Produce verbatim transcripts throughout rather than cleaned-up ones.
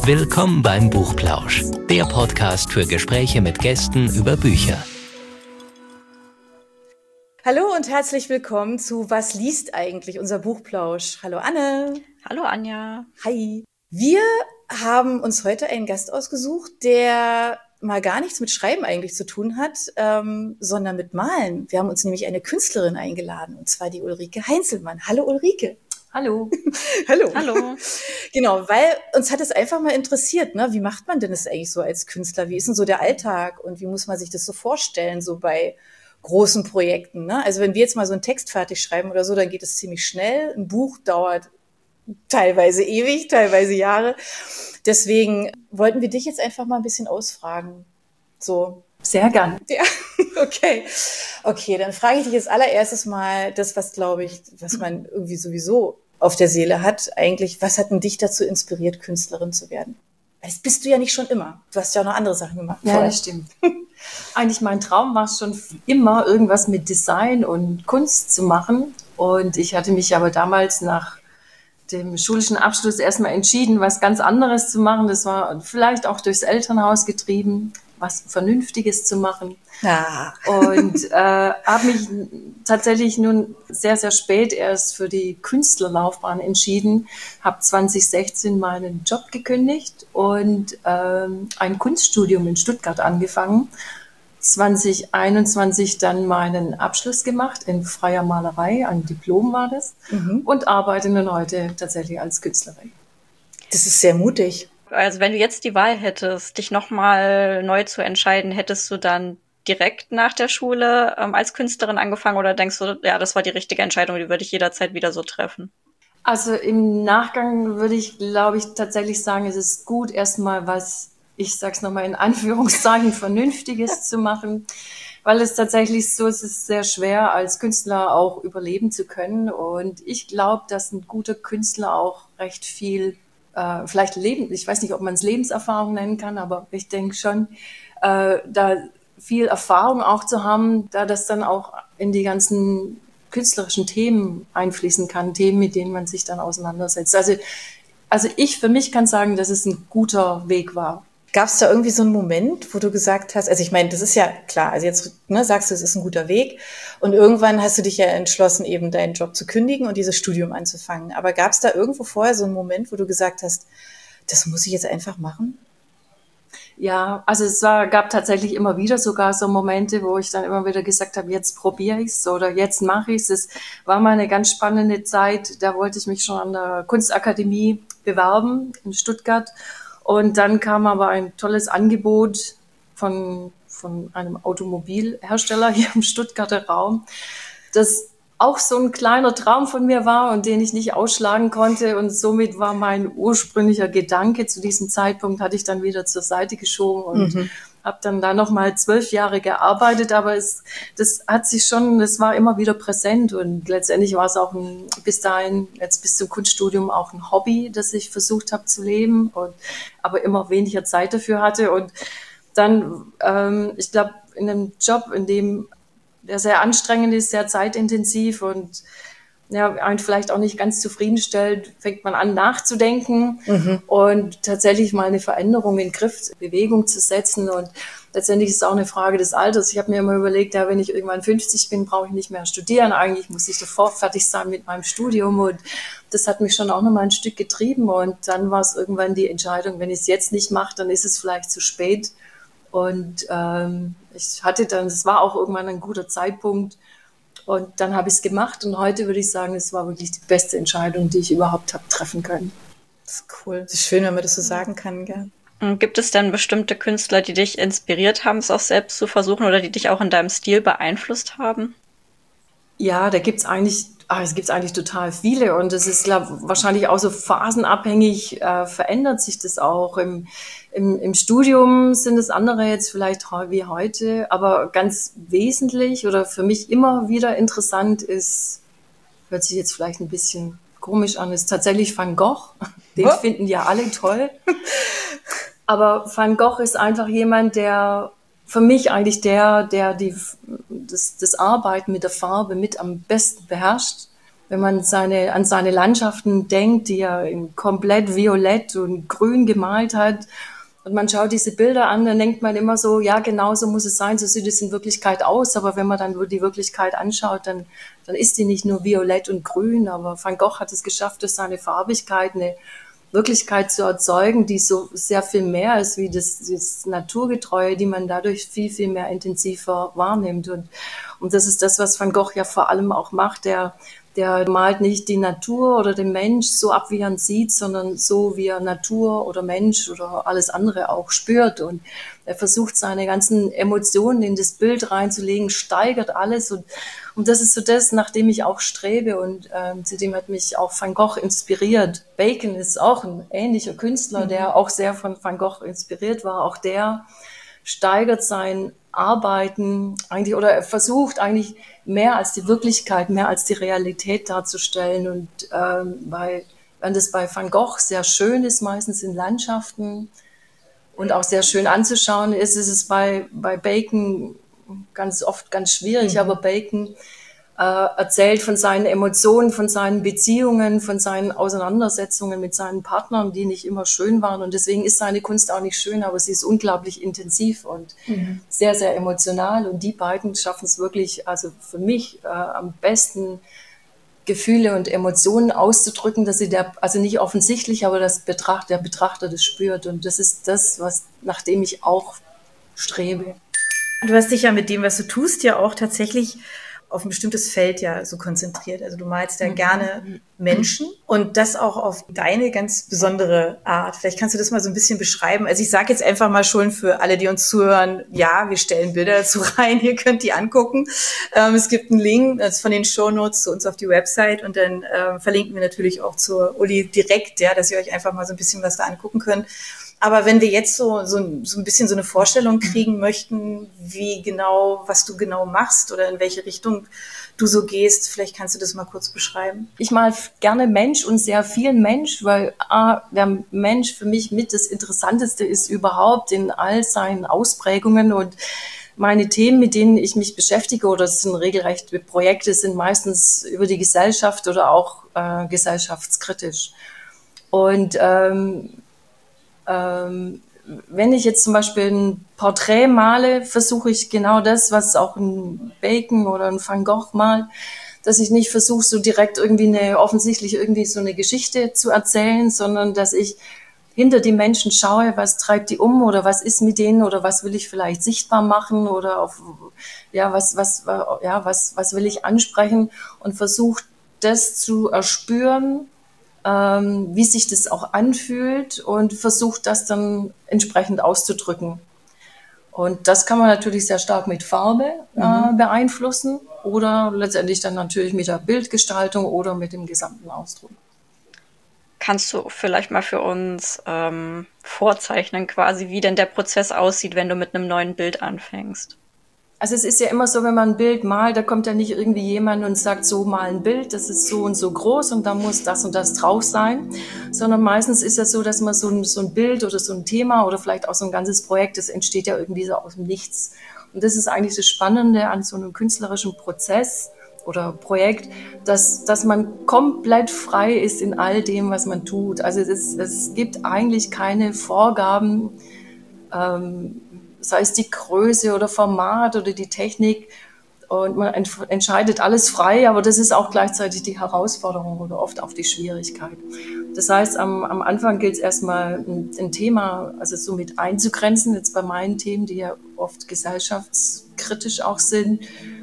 Willkommen beim Buchplausch, der Podcast für Gespräche mit Gästen über Bücher. Hallo und herzlich willkommen zu Was liest eigentlich, unser Buchplausch. Hallo Anne. Hallo Anja. Hi. Wir haben uns heute einen Gast ausgesucht, der mal gar nichts mit Schreiben eigentlich zu tun hat, ähm, sondern mit Malen. Wir haben uns nämlich eine Künstlerin eingeladen, und zwar die Ulrike Heinzelmann. Hallo Ulrike. Hallo. Hallo. Hallo. Genau, weil uns hat es einfach mal interessiert, ne? Wie macht man denn das eigentlich so als Künstler? Wie ist denn so der Alltag und wie muss man sich das so vorstellen, so bei großen Projekten, ne? Also wenn wir jetzt mal so einen Text fertig schreiben oder so, dann geht es ziemlich schnell. Ein Buch dauert teilweise ewig, teilweise Jahre. Deswegen wollten wir dich jetzt einfach mal ein bisschen ausfragen. So. Sehr gern. Ja, okay. Okay, dann frage ich dich jetzt allererstes mal das, was, glaube ich, was man irgendwie sowieso auf der Seele hat. Eigentlich, was hat denn dich dazu inspiriert, Künstlerin zu werden? Das bist du ja nicht schon immer. Du hast ja auch noch andere Sachen gemacht. Ja, vorher. das stimmt. Eigentlich mein Traum war es schon immer, irgendwas mit Design und Kunst zu machen. Und ich hatte mich aber damals nach dem schulischen Abschluss erstmal entschieden, was ganz anderes zu machen. Das war vielleicht auch durchs Elternhaus getrieben, was Vernünftiges zu machen. Ja. Und äh, habe mich tatsächlich nun sehr, sehr spät erst für die Künstlerlaufbahn entschieden, habe zwanzig sechzehn meinen Job gekündigt und ähm, ein Kunststudium in Stuttgart angefangen. zwanzig einundzwanzig dann meinen Abschluss gemacht in freier Malerei, ein Diplom war das, Mhm. und arbeite nun heute tatsächlich als Künstlerin. Das ist sehr mutig. Also wenn du jetzt die Wahl hättest, dich nochmal neu zu entscheiden, hättest du dann direkt nach der Schule ähm, als Künstlerin angefangen oder denkst du, ja, das war die richtige Entscheidung, die würde ich jederzeit wieder so treffen? Also im Nachgang würde ich, glaube ich, tatsächlich sagen, es ist gut, erstmal was, ich sag's nochmal in Anführungszeichen, Vernünftiges zu machen, weil es tatsächlich so ist, es ist sehr schwer, als Künstler auch überleben zu können. Und ich glaube, dass ein guter Künstler auch recht viel, äh, vielleicht Leben, ich weiß nicht, ob man es Lebenserfahrung nennen kann, aber ich denke schon, äh, da viel Erfahrung auch zu haben, da das dann auch in die ganzen künstlerischen Themen einfließen kann, Themen, mit denen man sich dann auseinandersetzt. Also, also ich für mich kann sagen, dass es ein guter Weg war. Gab es da irgendwie so einen Moment, wo du gesagt hast, also ich meine, das ist ja klar, also jetzt ne, sagst du, es ist ein guter Weg und irgendwann hast du dich ja entschlossen, eben deinen Job zu kündigen und dieses Studium anzufangen. Aber gab es da irgendwo vorher so einen Moment, wo du gesagt hast, das muss ich jetzt einfach machen? Ja, also es war, gab tatsächlich immer wieder sogar so Momente, wo ich dann immer wieder gesagt habe, jetzt probiere ich's oder jetzt mache ich's. Es war mal eine ganz spannende Zeit, da wollte ich mich schon an der Kunstakademie bewerben in Stuttgart. Und dann kam aber ein tolles Angebot von, von einem Automobilhersteller hier im Stuttgarter Raum, das auch so ein kleiner Traum von mir war und den ich nicht ausschlagen konnte. Und somit war mein ursprünglicher Gedanke zu diesem Zeitpunkt, hatte ich dann wieder zur Seite geschoben und mhm. habe dann da nochmal zwölf Jahre gearbeitet. Aber es, das hat sich schon, das war immer wieder präsent. Und letztendlich war es auch ein, bis dahin, jetzt bis zum Kunststudium, auch ein Hobby, das ich versucht habe zu leben, und aber immer weniger Zeit dafür hatte. Und dann, ähm, ich glaube, in einem Job, in dem der sehr anstrengend ist, sehr zeitintensiv und ja, einen vielleicht auch nicht ganz zufriedenstellt, fängt man an nachzudenken mhm. und tatsächlich mal eine Veränderung in Griff, Bewegung zu setzen. Und letztendlich ist es auch eine Frage des Alters. Ich habe mir immer überlegt, ja, wenn ich irgendwann fünfzig bin, brauche ich nicht mehr studieren. Eigentlich muss ich sofort fertig sein mit meinem Studium. Und das hat mich schon auch noch mal ein Stück getrieben. Und dann war es irgendwann die Entscheidung, wenn ich es jetzt nicht mache, dann ist es vielleicht zu spät. Und ähm, ich hatte dann, es war auch irgendwann ein guter Zeitpunkt und dann habe ich es gemacht und heute würde ich sagen, es war wirklich die beste Entscheidung, die ich überhaupt habe treffen können. Das ist cool. Das ist schön, wenn man das so sagen kann, gell? Gibt es denn bestimmte Künstler, die dich inspiriert haben, es auch selbst zu versuchen oder die dich auch in deinem Stil beeinflusst haben? Ja, da gibt's eigentlich, ah, es gibt eigentlich total viele und es ist glaub, wahrscheinlich auch so phasenabhängig, äh, verändert sich das auch. Im, im, Im Studium sind es andere jetzt vielleicht wie heute, aber ganz wesentlich oder für mich immer wieder interessant ist, hört sich jetzt vielleicht ein bisschen komisch an, ist tatsächlich Van Gogh. Den oh. finden ja alle toll. Aber Van Gogh ist einfach jemand, der für mich eigentlich der, der die, das, das Arbeiten mit der Farbe mit am besten beherrscht. wenn man seine, an seine Landschaften denkt, die er in komplett violett und grün gemalt hat, und man schaut diese Bilder an, dann denkt man immer so, ja, genau so muss es sein, so sieht es in Wirklichkeit aus. Aber wenn man dann die Wirklichkeit anschaut, dann, dann ist die nicht nur violett und grün. Aber Van Gogh hat es geschafft, durch seine Farbigkeit eine Wirklichkeit zu erzeugen, die so sehr viel mehr ist wie das, das Naturgetreue, die man dadurch viel, viel mehr intensiver wahrnimmt. Und, und das ist das, was Van Gogh ja vor allem auch macht. Der, der malt nicht die Natur oder den Mensch so ab, wie er ihn sieht, sondern so, wie er Natur oder Mensch oder alles andere auch spürt. Und er versucht, seine ganzen Emotionen in das Bild reinzulegen, steigert alles. Und, und das ist so das, nach dem ich auch strebe. Und ähm, zudem hat mich auch Van Gogh inspiriert. Bacon ist auch ein ähnlicher Künstler, der auch sehr von Van Gogh inspiriert war. Auch der steigert sein Arbeiten eigentlich, oder er versucht eigentlich mehr als die Wirklichkeit, mehr als die Realität darzustellen. Und ähm, bei, wenn das bei Van Gogh sehr schön ist, meistens in Landschaften und auch sehr schön anzuschauen ist, ist es bei, bei Bacon ganz oft ganz schwierig. Mhm. Aber Bacon äh, erzählt von seinen Emotionen, von seinen Beziehungen, von seinen Auseinandersetzungen mit seinen Partnern, die nicht immer schön waren. Und deswegen ist seine Kunst auch nicht schön, aber sie ist unglaublich intensiv und mhm. sehr, sehr emotional. Und die beiden schaffen es wirklich, also für mich äh, am besten, Gefühle und Emotionen auszudrücken, dass sie der, also nicht offensichtlich, aber das Betracht, der Betrachter das spürt. Und das ist das, was, nach dem ich auch strebe. Du hast dich ja mit dem, was du tust, ja auch tatsächlich auf ein bestimmtes Feld ja so konzentriert. Also du malst ja mhm. gerne Menschen und das auch auf deine ganz besondere Art. Vielleicht kannst du das mal so ein bisschen beschreiben. Also ich sage jetzt einfach mal schon für alle, die uns zuhören, ja, wir stellen Bilder dazu rein, ihr könnt die angucken. Ähm, es gibt einen Link das von den Shownotes zu uns auf die Website und dann ähm, verlinken wir natürlich auch zur Uli direkt, ja, dass ihr euch einfach mal so ein bisschen was da angucken könnt. Aber wenn wir jetzt so, so, so ein bisschen so eine Vorstellung kriegen möchten, wie genau, was du genau machst oder in welche Richtung du so gehst, vielleicht kannst du das mal kurz beschreiben. Ich mal gerne Mensch und sehr viel Mensch, weil ah, der Mensch für mich mit das Interessanteste ist überhaupt in all seinen Ausprägungen. Und meine Themen, mit denen ich mich beschäftige, oder es sind regelrecht Projekte, sind meistens über die Gesellschaft oder auch äh, gesellschaftskritisch. Und ähm, Ähm, wenn ich jetzt zum Beispiel ein Porträt male, versuche ich genau das, was auch ein Bacon oder ein Van Gogh malt, dass ich nicht versuche, so direkt irgendwie eine, offensichtlich irgendwie so eine Geschichte zu erzählen, sondern dass ich hinter die Menschen schaue, was treibt die um oder was ist mit denen oder was will ich vielleicht sichtbar machen oder auf, ja, was, was, ja, was, was will ich ansprechen und versuche das zu erspüren, Ähm, wie sich das auch anfühlt und versucht, das dann entsprechend auszudrücken. Und das kann man natürlich sehr stark mit Farbe äh, mhm. beeinflussen oder letztendlich dann natürlich mit der Bildgestaltung oder mit dem gesamten Ausdruck. Kannst du vielleicht mal für uns ähm, vorzeichnen, quasi, wie denn der Prozess aussieht, wenn du mit einem neuen Bild anfängst? Also es ist ja immer so, wenn man ein Bild malt, da kommt ja nicht irgendwie jemand und sagt, so mal ein Bild, das ist so und so groß und da muss das und das drauf sein, sondern meistens ist ja so, dass man so ein, so ein Bild oder so ein Thema oder vielleicht auch so ein ganzes Projekt, das entsteht ja irgendwie so aus dem Nichts. Und das ist eigentlich das Spannende an so einem künstlerischen Prozess oder Projekt, dass, dass man komplett frei ist in all dem, was man tut. Also es, es gibt eigentlich keine Vorgaben, ähm, sei es die Größe oder Format oder die Technik, und man ent- entscheidet alles frei, aber das ist auch gleichzeitig die Herausforderung oder oft auch die Schwierigkeit. Das heißt, am, am Anfang gilt es erstmal ein, ein Thema, also so mit einzugrenzen, jetzt bei meinen Themen, die ja oft gesellschaftskritisch auch sind,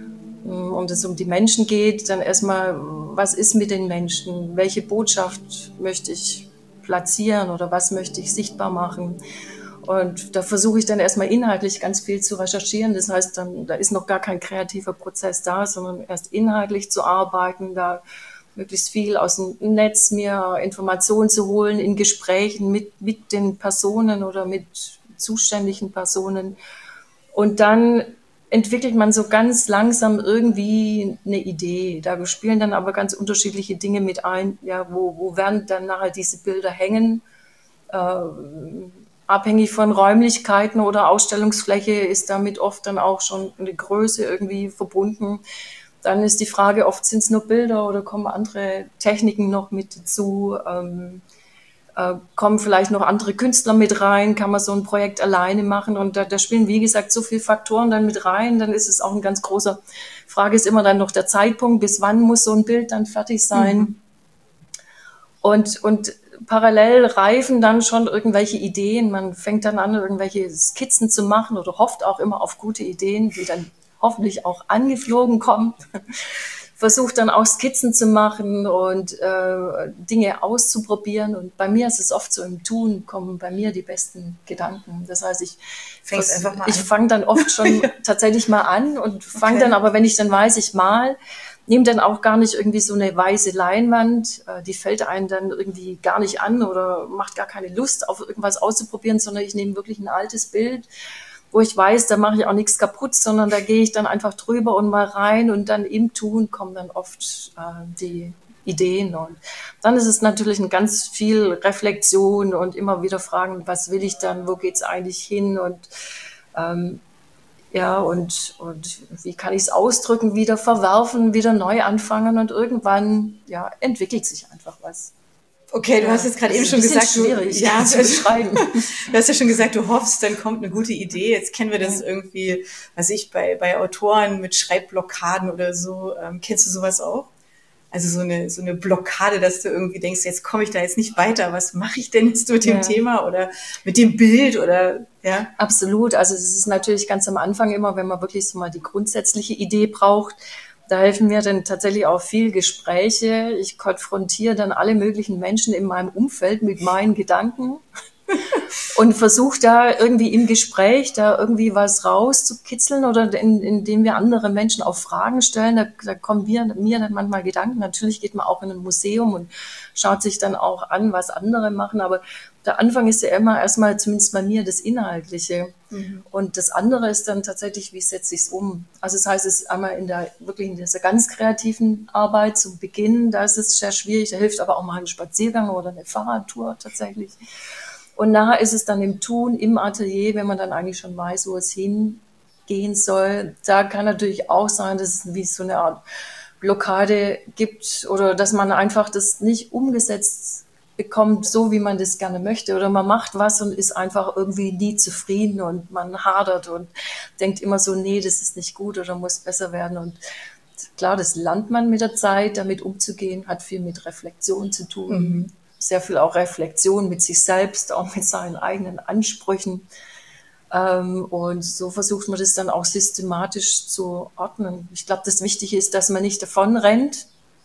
und es um die Menschen geht, dann erstmal, was ist mit den Menschen, welche Botschaft möchte ich platzieren oder was möchte ich sichtbar machen. Und da versuche ich dann erstmal inhaltlich ganz viel zu recherchieren. Das heißt, dann, da ist noch gar kein kreativer Prozess da, sondern erst inhaltlich zu arbeiten, da möglichst viel aus dem Netz mir Informationen zu holen, in Gesprächen mit, mit den Personen oder mit zuständigen Personen. Und dann entwickelt man so ganz langsam irgendwie eine Idee. Da spielen dann aber ganz unterschiedliche Dinge mit ein. Ja, wo, wo werden dann nachher diese Bilder hängen? Äh, Abhängig von Räumlichkeiten oder Ausstellungsfläche ist damit oft dann auch schon eine Größe irgendwie verbunden. Dann ist die Frage, oft sind es nur Bilder oder kommen andere Techniken noch mit dazu, ähm, äh, kommen vielleicht noch andere Künstler mit rein, kann man so ein Projekt alleine machen und da, da spielen, wie gesagt, so viele Faktoren dann mit rein, dann ist es auch ein ganz großer, Frage ist immer dann noch der Zeitpunkt, bis wann muss so ein Bild dann fertig sein. Mhm. Und, und parallel reifen dann schon irgendwelche Ideen, man fängt dann an, irgendwelche Skizzen zu machen oder hofft auch immer auf gute Ideen, die dann hoffentlich auch angeflogen kommen. Versucht dann auch Skizzen zu machen und äh, Dinge auszuprobieren. Und bei mir ist es oft so, im Tun kommen bei mir die besten Gedanken. Das heißt, ich, ich fange dann oft schon tatsächlich mal an und fange okay. dann, aber wenn ich dann weiß, ich mal, nehme dann auch gar nicht irgendwie so eine weiße Leinwand, äh, die fällt einem dann irgendwie gar nicht an oder macht gar keine Lust, auf irgendwas auszuprobieren, sondern ich nehme wirklich ein altes Bild, wo ich weiß, da mache ich auch nichts kaputt, sondern da gehe ich dann einfach drüber und mal rein und dann im Tun kommen dann oft äh, die Ideen und dann ist es natürlich ein ganz viel Reflexion und immer wieder fragen, was will ich dann, wo geht's eigentlich hin und ähm, ja und und wie kann ich es ausdrücken, wieder verwerfen, wieder neu anfangen und irgendwann ja entwickelt sich einfach was. Okay, du ja, hast jetzt gerade eben schon gesagt, schwierig, du, ja, zu beschreiben. Du hast ja schon gesagt, du hoffst, dann kommt eine gute Idee. Jetzt kennen wir das irgendwie, was ich bei bei Autoren mit Schreibblockaden oder so. Ähm, kennst du sowas auch? Also so eine so eine Blockade, dass du irgendwie denkst, jetzt komme ich da jetzt nicht weiter. Was mache ich denn jetzt mit dem ja. Thema oder mit dem Bild oder ja? Absolut. Also es ist natürlich ganz am Anfang immer, wenn man wirklich so mal die grundsätzliche Idee braucht. Da helfen mir dann tatsächlich auch viel Gespräche. Ich konfrontiere dann alle möglichen Menschen in meinem Umfeld mit meinen Gedanken und versuche da irgendwie im Gespräch da irgendwie was rauszukitzeln oder in, indem wir andere Menschen auch Fragen stellen. Da, da kommen wir, mir dann manchmal Gedanken. Natürlich geht man auch in ein Museum und schaut sich dann auch an, was andere machen. Aber der Anfang ist ja immer erstmal, zumindest bei mir, das Inhaltliche. Mhm. Und das andere ist dann tatsächlich, wie setze ich es um? Also das heißt, es ist einmal in der, wirklich in dieser ganz kreativen Arbeit zum Beginn, da ist es sehr schwierig. Da hilft aber auch mal ein Spaziergang oder eine Fahrradtour tatsächlich. Und nachher ist es dann im Tun, im Atelier, wenn man dann eigentlich schon weiß, wo es hingehen soll. Da kann natürlich auch sein, dass es wie so eine Art Blockade gibt oder dass man einfach das nicht umgesetzt bekommt, so wie man das gerne möchte. Oder man macht was und ist einfach irgendwie nie zufrieden und man hadert und denkt immer so, nee, das ist nicht gut oder muss besser werden. Und klar, das lernt man mit der Zeit, damit umzugehen, hat viel mit Reflexion zu tun. Mhm. Sehr viel auch Reflexion mit sich selbst, auch mit seinen eigenen Ansprüchen. Ähm, und so versucht man das dann auch systematisch zu ordnen. Ich glaube, das Wichtige ist, dass man nicht davon rennt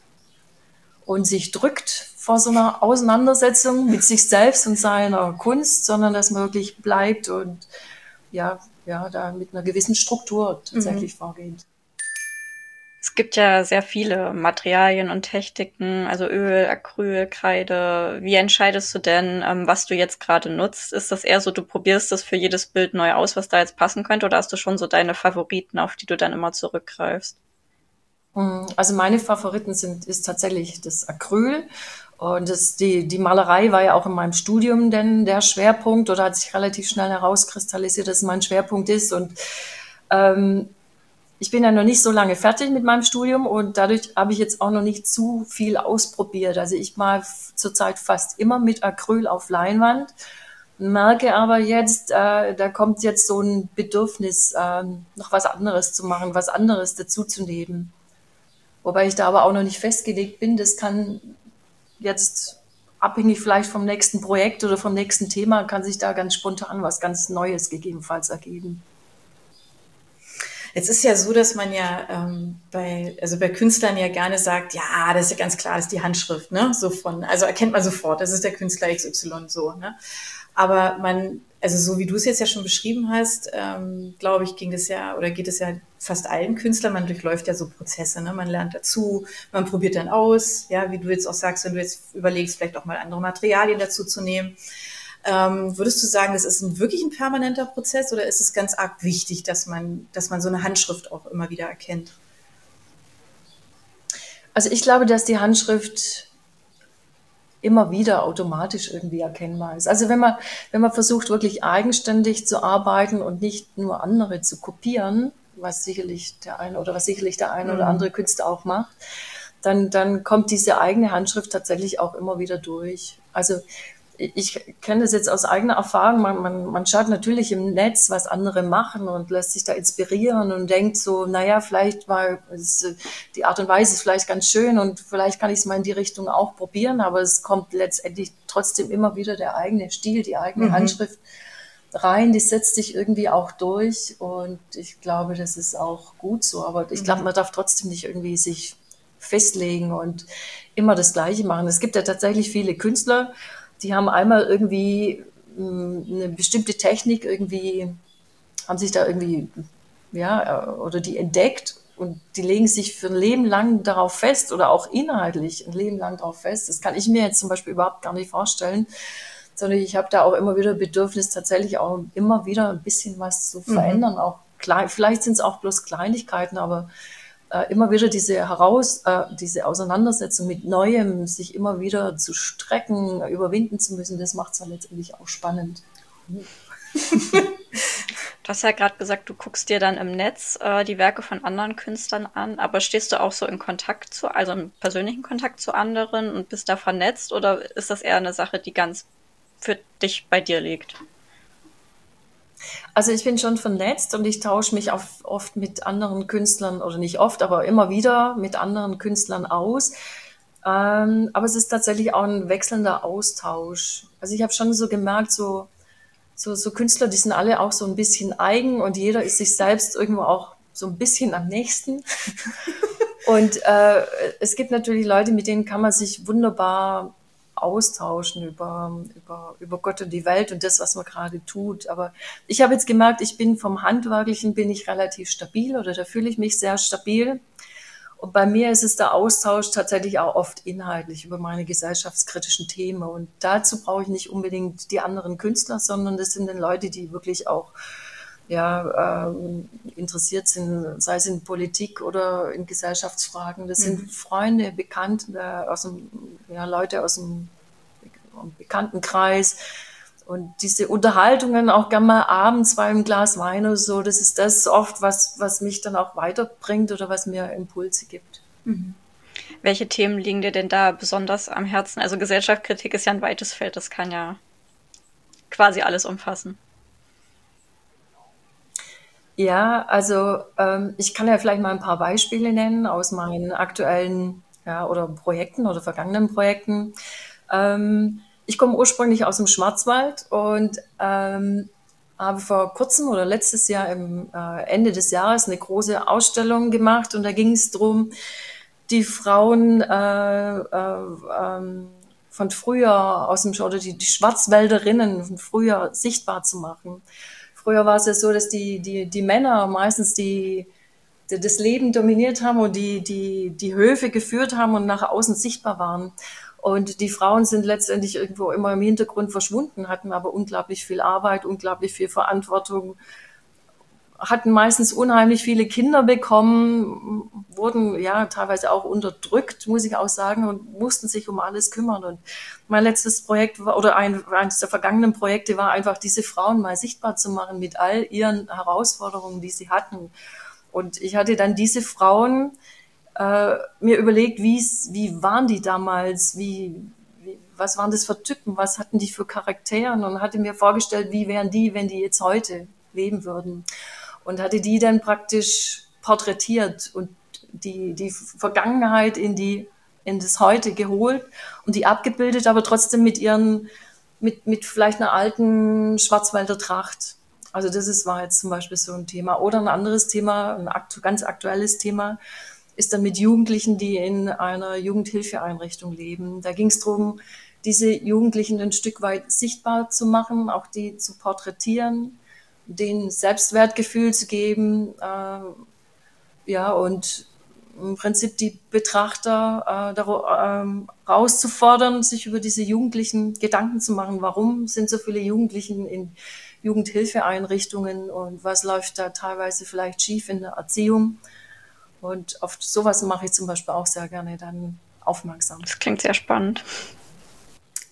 und sich drückt vor so einer Auseinandersetzung mit sich selbst und seiner Kunst, sondern dass man wirklich bleibt und ja, ja, da mit einer gewissen Struktur tatsächlich mhm. vorgeht. Es gibt ja sehr viele Materialien und Techniken, also Öl, Acryl, Kreide. Wie entscheidest du denn, ähm, was du jetzt gerade nutzt? Ist das eher so, du probierst das für jedes Bild neu aus, was da jetzt passen könnte, oder hast du schon so deine Favoriten, auf die du dann immer zurückgreifst? Also meine Favoriten sind ist tatsächlich das Acryl. Und das, die, die Malerei war ja auch in meinem Studium denn der Schwerpunkt oder hat sich relativ schnell herauskristallisiert, dass es mein Schwerpunkt ist. Und ähm, ich bin ja noch nicht so lange fertig mit meinem Studium und dadurch habe ich jetzt auch noch nicht zu viel ausprobiert. Also ich mal zurzeit fast immer mit Acryl auf Leinwand, merke aber jetzt, äh, da kommt jetzt so ein Bedürfnis, äh, noch was anderes zu machen, was anderes dazuzunehmen. Wobei ich da aber auch noch nicht festgelegt bin. Das kann jetzt abhängig vielleicht vom nächsten Projekt oder vom nächsten Thema, kann sich da ganz spontan was ganz Neues gegebenenfalls ergeben. Jetzt ist ja so, dass man ja ähm, bei, also bei Künstlern ja gerne sagt, ja, das ist ja ganz klar, das ist die Handschrift, ne? So von, also erkennt man sofort, das ist der Künstler X Y so, ne? Aber man, also so wie du es jetzt ja schon beschrieben hast, ähm, glaube ich, ging das ja oder geht es ja fast allen Künstlern. Man durchläuft ja so Prozesse, ne? Man lernt dazu, man probiert dann aus, ja, wie du jetzt auch sagst, wenn du jetzt überlegst, vielleicht auch mal andere Materialien dazu zu nehmen. Ähm, würdest du sagen, das ist ein, wirklich ein permanenter Prozess oder ist es ganz arg wichtig, dass man, dass man so eine Handschrift auch immer wieder erkennt? Also ich glaube, dass die Handschrift immer wieder automatisch irgendwie erkennbar ist. Also wenn man, wenn man versucht, wirklich eigenständig zu arbeiten und nicht nur andere zu kopieren, was sicherlich der eine oder was sicherlich der eine Mhm. oder andere Künstler auch macht, dann, dann kommt diese eigene Handschrift tatsächlich auch immer wieder durch. Also ich kenne das jetzt aus eigener Erfahrung. Man, man, man schaut natürlich im Netz, was andere machen und lässt sich da inspirieren und denkt so, naja, vielleicht war es, die Art und Weise ist vielleicht ganz schön und vielleicht kann ich es mal in die Richtung auch probieren, aber es kommt letztendlich trotzdem immer wieder der eigene Stil, die eigene Mhm. Handschrift rein, die setzt sich irgendwie auch durch und ich glaube, das ist auch gut so, aber ich glaube, man darf trotzdem nicht irgendwie sich festlegen und immer das Gleiche machen. Es gibt ja tatsächlich viele Künstler, die haben einmal irgendwie mh, eine bestimmte Technik irgendwie, haben sich da irgendwie, ja, äh, oder die entdeckt und die legen sich für ein Leben lang darauf fest oder auch inhaltlich ein Leben lang darauf fest. Das kann ich mir jetzt zum Beispiel überhaupt gar nicht vorstellen, sondern ich habe da auch immer wieder Bedürfnis, tatsächlich auch immer wieder ein bisschen was zu verändern. Auch klein, vielleicht sind es auch bloß Kleinigkeiten, aber äh, immer wieder diese heraus, äh, diese Auseinandersetzung mit Neuem, sich immer wieder zu strecken, überwinden zu müssen, das macht es dann letztendlich auch spannend. Du hast ja gerade gesagt, du guckst dir dann im Netz äh, die Werke von anderen Künstlern an, aber stehst du auch so in Kontakt zu, also im persönlichen Kontakt zu anderen und bist da vernetzt oder ist das eher eine Sache, die ganz für dich bei dir liegt? Also ich bin schon vernetzt und ich tausche mich auf, oft mit anderen Künstlern, oder nicht oft, aber immer wieder mit anderen Künstlern aus. Ähm, aber es ist tatsächlich auch ein wechselnder Austausch. Also ich habe schon so gemerkt, so, so, so Künstler, die sind alle auch so ein bisschen eigen und jeder ist sich selbst irgendwo auch so ein bisschen am nächsten. Und äh, es gibt natürlich Leute, mit denen kann man sich wunderbar austauschen über, über, über Gott und die Welt und das, was man gerade tut. Aber ich habe jetzt gemerkt, ich bin vom Handwerklichen bin ich relativ stabil oder da fühle ich mich sehr stabil. Und bei mir ist es der Austausch tatsächlich auch oft inhaltlich über meine gesellschaftskritischen Themen. Und dazu brauche ich nicht unbedingt die anderen Künstler, sondern das sind dann Leute, die wirklich auch ja, ähm, interessiert sind, sei es in Politik oder in Gesellschaftsfragen. Das sind Freunde, Bekannte, aus dem, ja, Leute aus dem Bekanntenkreis. Und diese Unterhaltungen auch gerne mal abends bei einem Glas Wein oder so, das ist das oft, was, was mich dann auch weiterbringt oder was mir Impulse gibt. Welche Themen liegen dir denn da besonders am Herzen? Also Gesellschaftskritik ist ja ein weites Feld, das kann ja quasi alles umfassen. Ja, also ähm, ich kann ja vielleicht mal ein paar Beispiele nennen aus meinen aktuellen ja, oder Projekten oder vergangenen Projekten. Ähm, ich komme ursprünglich aus dem Schwarzwald und ähm, habe vor kurzem oder letztes Jahr im äh, Ende des Jahres eine große Ausstellung gemacht und da ging es darum, die Frauen äh, äh, ähm, von früher aus dem oder die, die Schwarzwälderinnen von früher sichtbar zu machen. Früher war es ja so, dass die, die, die Männer meistens die, die das Leben dominiert haben und die, die, die Höfe geführt haben und nach außen sichtbar waren. Und die Frauen sind letztendlich irgendwo immer im Hintergrund verschwunden, hatten aber unglaublich viel Arbeit, unglaublich viel Verantwortung, hatten meistens unheimlich viele Kinder bekommen, wurden ja teilweise auch unterdrückt, muss ich auch sagen, und mussten sich um alles kümmern. Und mein letztes Projekt war, oder ein, eines der vergangenen Projekte war einfach, diese Frauen mal sichtbar zu machen mit all ihren Herausforderungen, die sie hatten. Und ich hatte dann diese Frauen äh, mir überlegt, wie's, wie waren die damals, wie, wie, was waren das für Typen, was hatten die für Charakteren und hatte mir vorgestellt, wie wären die, wenn die jetzt heute leben würden. Und hatte die dann praktisch porträtiert und die, die Vergangenheit in die, in das Heute geholt und die abgebildet, aber trotzdem mit ihren, mit, mit vielleicht einer alten Schwarzwälder Tracht. Also das ist, war jetzt zum Beispiel so ein Thema. Oder ein anderes Thema, ein aktu- ganz aktuelles Thema, ist dann mit Jugendlichen, die in einer Jugendhilfeeinrichtung leben. Da ging es darum, diese Jugendlichen ein Stück weit sichtbar zu machen, auch die zu porträtieren, denen Selbstwertgefühl zu geben, äh, ja, und im Prinzip die Betrachter äh, dar- ähm, rauszufordern, sich über diese Jugendlichen Gedanken zu machen. Warum sind so viele Jugendlichen in Jugendhilfeeinrichtungen und was läuft da teilweise vielleicht schief in der Erziehung? Und auf sowas mache ich zum Beispiel auch sehr gerne dann aufmerksam. Das klingt sehr spannend.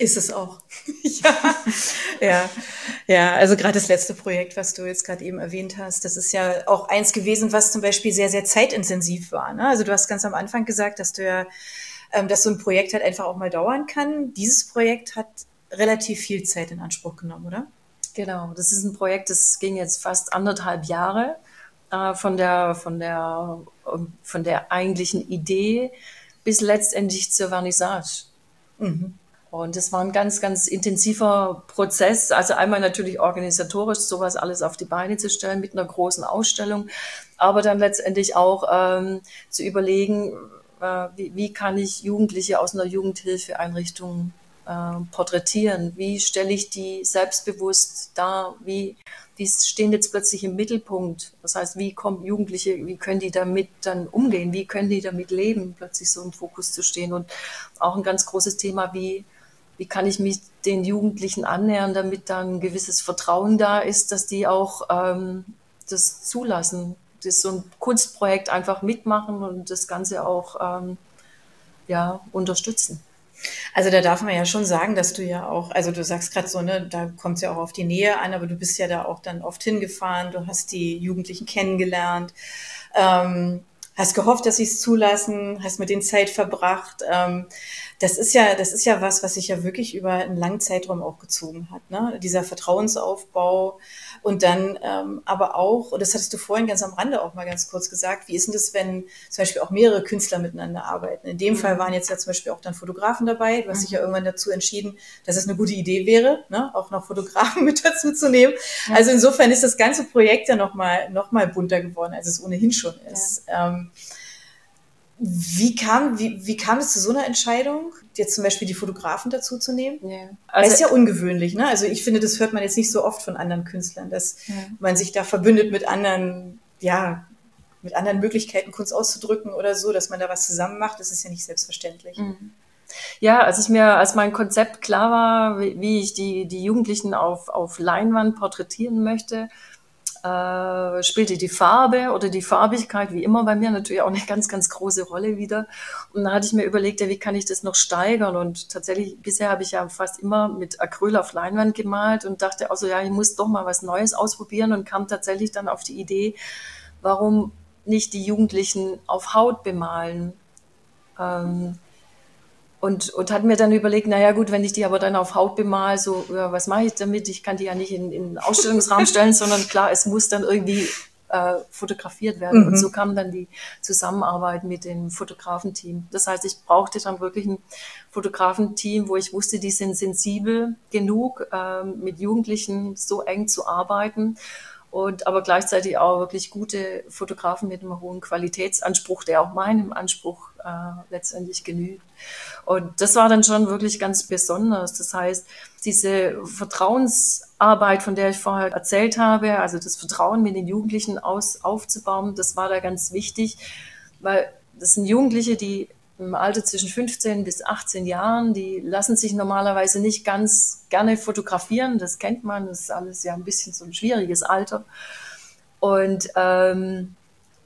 Ist es auch. ja. ja, ja. Also gerade das letzte Projekt, was du jetzt gerade eben erwähnt hast, das ist ja auch eins gewesen, was zum Beispiel sehr, sehr zeitintensiv war. Ne? Also du hast ganz am Anfang gesagt, dass du ja, ähm, dass so ein Projekt halt einfach auch mal dauern kann. Dieses Projekt hat relativ viel Zeit in Anspruch genommen, oder? Genau, das ist ein Projekt, das ging jetzt fast anderthalb Jahre äh, von der von der von der eigentlichen Idee bis letztendlich zur Vernissage. Mhm. Und das war ein ganz, ganz intensiver Prozess. Also einmal natürlich organisatorisch, sowas alles auf die Beine zu stellen mit einer großen Ausstellung, aber dann letztendlich auch ähm, zu überlegen, äh, wie, wie kann ich Jugendliche aus einer Jugendhilfeeinrichtung äh, porträtieren? Wie stelle ich die selbstbewusst dar? Wie die stehen jetzt plötzlich im Mittelpunkt. Das heißt, wie kommen Jugendliche, wie können die damit dann umgehen? Wie können die damit leben, plötzlich so im Fokus zu stehen? Und auch ein ganz großes Thema, wie Wie kann ich mich den Jugendlichen annähern, damit dann ein gewisses Vertrauen da ist, dass die auch ähm, das zulassen, das so ein Kunstprojekt einfach mitmachen und das Ganze auch ähm, ja, unterstützen. Also da darf man ja schon sagen, dass du ja auch, also du sagst gerade so, ne, da kommt es ja auch auf die Nähe an, aber du bist ja da auch dann oft hingefahren, du hast die Jugendlichen kennengelernt, ähm, hast gehofft, dass sie es zulassen, hast mit denen Zeit verbracht. Ähm, das ist ja, das ist ja was, was sich ja wirklich über einen langen Zeitraum auch gezogen hat, ne? Dieser Vertrauensaufbau und dann ähm, aber auch, und das hattest du vorhin ganz am Rande auch mal ganz kurz gesagt, wie ist denn das, wenn zum Beispiel auch mehrere Künstler miteinander arbeiten? In dem mhm. Fall waren jetzt ja zum Beispiel auch dann Fotografen dabei. Du hast mhm. dich ja irgendwann dazu entschieden, dass es eine gute Idee wäre, ne? Auch noch Fotografen mit dazu zu nehmen. Ja. Also insofern ist das ganze Projekt ja nochmal noch mal bunter geworden, als es ohnehin schon ist. Ja. Ähm, Wie kam, wie, wie kam es zu so einer Entscheidung, jetzt zum Beispiel die Fotografen dazu zu nehmen? Ja. Also, das ist ja ungewöhnlich, ne? Also ich finde, das hört man jetzt nicht so oft von anderen Künstlern, dass ja. man sich da verbündet mit anderen, ja, mit anderen Möglichkeiten, Kunst auszudrücken oder so, dass man da was zusammen macht. Das ist ja nicht selbstverständlich. Mhm. Ja, als ich mir, als mein Konzept klar war, wie, wie ich die, die Jugendlichen auf, auf Leinwand porträtieren möchte, Äh, spielte die Farbe oder die Farbigkeit, wie immer bei mir, natürlich auch eine ganz, ganz große Rolle wieder. Und da hatte ich mir überlegt, ja, wie kann ich das noch steigern? Und tatsächlich, bisher habe ich ja fast immer mit Acryl auf Leinwand gemalt und dachte auch so, ja, ich muss doch mal was Neues ausprobieren und kam tatsächlich dann auf die Idee, warum nicht die Jugendlichen auf Haut bemalen? Ähm, Und, und hat mir dann überlegt, naja gut, wenn ich die aber dann auf Haut bemal, so, ja, was mache ich damit? Ich kann die ja nicht in, in einen Ausstellungsrahmen stellen, sondern klar, es muss dann irgendwie äh, fotografiert werden. Mhm. Und so kam dann die Zusammenarbeit mit dem Fotografenteam. Das heißt, ich brauchte dann wirklich ein Fotografenteam, wo ich wusste, die sind sensibel genug, äh, mit Jugendlichen so eng zu arbeiten. Und aber gleichzeitig auch wirklich gute Fotografen mit einem hohen Qualitätsanspruch, der auch meinem Anspruch äh, letztendlich genügt. Und das war dann schon wirklich ganz besonders. Das heißt, diese Vertrauensarbeit, von der ich vorher erzählt habe, also das Vertrauen mit den Jugendlichen aus, aufzubauen, das war da ganz wichtig, weil das sind Jugendliche, die im Alter zwischen fünfzehn bis achtzehn Jahren, die lassen sich normalerweise nicht ganz gerne fotografieren, das kennt man, das ist alles ja ein bisschen so ein schwieriges Alter. Und ähm,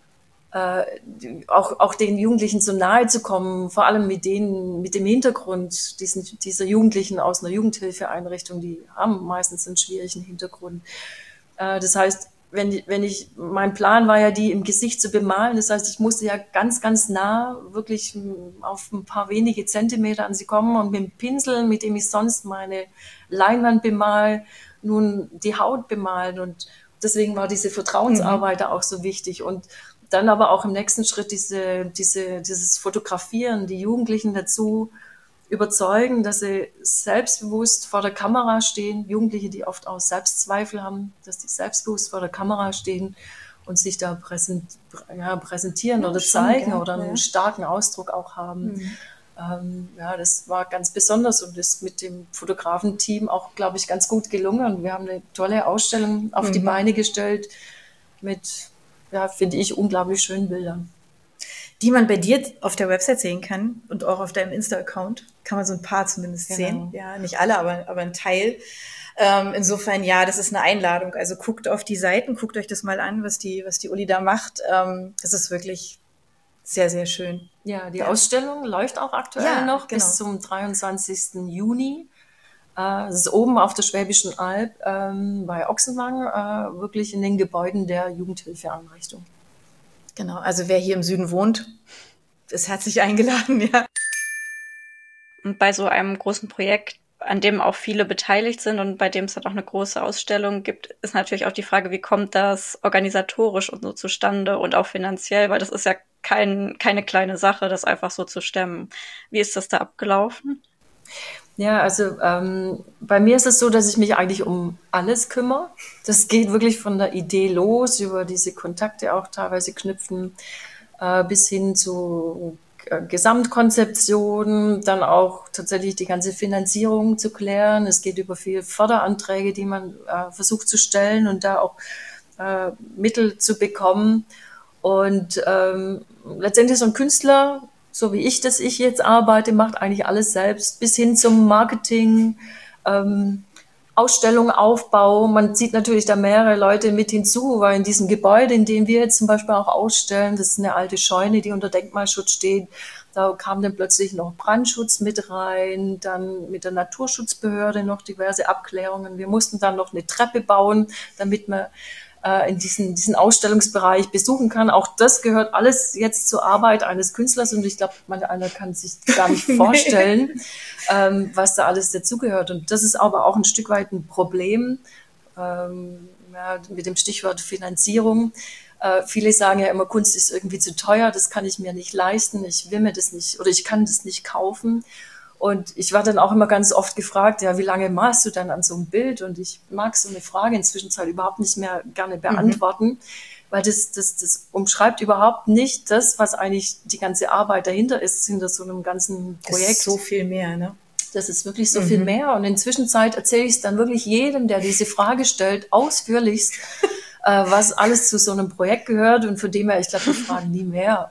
äh, auch, auch den Jugendlichen so nahe zu kommen, vor allem mit denen, mit dem Hintergrund diesen, dieser Jugendlichen aus einer Jugendhilfeeinrichtung, die haben meistens einen schwierigen Hintergrund. Äh, das heißt, wenn, wenn ich, mein Plan war ja, die im Gesicht zu bemalen. Das heißt, ich musste ja ganz, ganz nah, wirklich auf ein paar wenige Zentimeter an sie kommen und mit dem Pinsel, mit dem ich sonst meine Leinwand bemal, nun die Haut bemalen. Und deswegen war diese Vertrauensarbeit mhm. auch so wichtig. Und dann aber auch im nächsten Schritt diese, diese, dieses Fotografieren, die Jugendlichen dazu überzeugen, dass sie selbstbewusst vor der Kamera stehen, Jugendliche, die oft auch Selbstzweifel haben, dass die selbstbewusst vor der Kamera stehen und sich da präsent, ja, präsentieren ja, oder zeigen ja, oder einen ja. starken Ausdruck auch haben. Mhm. Ähm, ja, das war ganz besonders und ist mit dem Fotografenteam auch, glaube ich, ganz gut gelungen. Wir haben eine tolle Ausstellung auf mhm. die Beine gestellt mit, ja, finde ich, unglaublich schönen Bildern. Die man bei dir auf der Website sehen kann und auch auf deinem Insta-Account. Kann man so ein paar zumindest genau. sehen. Ja, nicht alle, aber, aber ein Teil. Ähm, insofern, ja, das ist eine Einladung. Also guckt auf die Seiten, guckt euch das mal an, was die, was die Uli da macht. Ähm, das ist wirklich sehr, sehr schön. Ja, die ja. Ausstellung läuft auch aktuell ja, noch genau. bis zum dreiundzwanzigsten Juni. Äh, es ist oben auf der Schwäbischen Alb ähm, bei Ochsenwang, äh, wirklich in den Gebäuden der Jugendhilfeeinrichtung. Genau, also wer hier im Süden wohnt, ist herzlich eingeladen, ja. Und bei so einem großen Projekt, an dem auch viele beteiligt sind und bei dem es dann auch eine große Ausstellung gibt, ist natürlich auch die Frage, wie kommt das organisatorisch und so zustande und auch finanziell, weil das ist ja kein, keine kleine Sache, das einfach so zu stemmen. Wie ist das da abgelaufen? Ja, also ähm, bei mir ist es so, dass ich mich eigentlich um alles kümmere. Das geht wirklich von der Idee los, über diese Kontakte auch teilweise knüpfen, äh, bis hin zu äh, Gesamtkonzeption, dann auch tatsächlich die ganze Finanzierung zu klären. Es geht über viele Förderanträge, die man äh, versucht zu stellen und da auch äh, Mittel zu bekommen. Und ähm, letztendlich so ein Künstler, so wie ich, dass ich jetzt arbeite, macht eigentlich alles selbst, bis hin zum Marketing, ähm, Ausstellung, Aufbau. Man zieht natürlich da mehrere Leute mit hinzu, weil in diesem Gebäude, in dem wir jetzt zum Beispiel auch ausstellen, das ist eine alte Scheune, die unter Denkmalschutz steht, da kam dann plötzlich noch Brandschutz mit rein, dann mit der Naturschutzbehörde noch diverse Abklärungen. Wir mussten dann noch eine Treppe bauen, damit man in diesen, diesen Ausstellungsbereich besuchen kann. Auch das gehört alles jetzt zur Arbeit eines Künstlers und ich glaube, man einer kann sich gar nicht vorstellen, ähm, was da alles dazugehört. Und das ist aber auch ein Stück weit ein Problem ähm, ja, mit dem Stichwort Finanzierung. Äh, viele sagen ja immer, Kunst ist irgendwie zu teuer, das kann ich mir nicht leisten, ich will mir das nicht oder ich kann das nicht kaufen. Und ich war dann auch immer ganz oft gefragt, ja, wie lange malst du dann an so einem Bild? Und ich mag so eine Frage inzwischen halt überhaupt nicht mehr gerne beantworten, mhm. weil das, das, das umschreibt überhaupt nicht das, was eigentlich die ganze Arbeit dahinter ist, hinter so einem ganzen Projekt. Das ist so viel mehr, ne? Das ist wirklich so mhm. viel mehr. Und in der Zwischenzeit erzähle ich es dann wirklich jedem, der diese Frage stellt, ausführlichst, äh, was alles zu so einem Projekt gehört. Und von dem her, ich glaube, wir fragen nie mehr.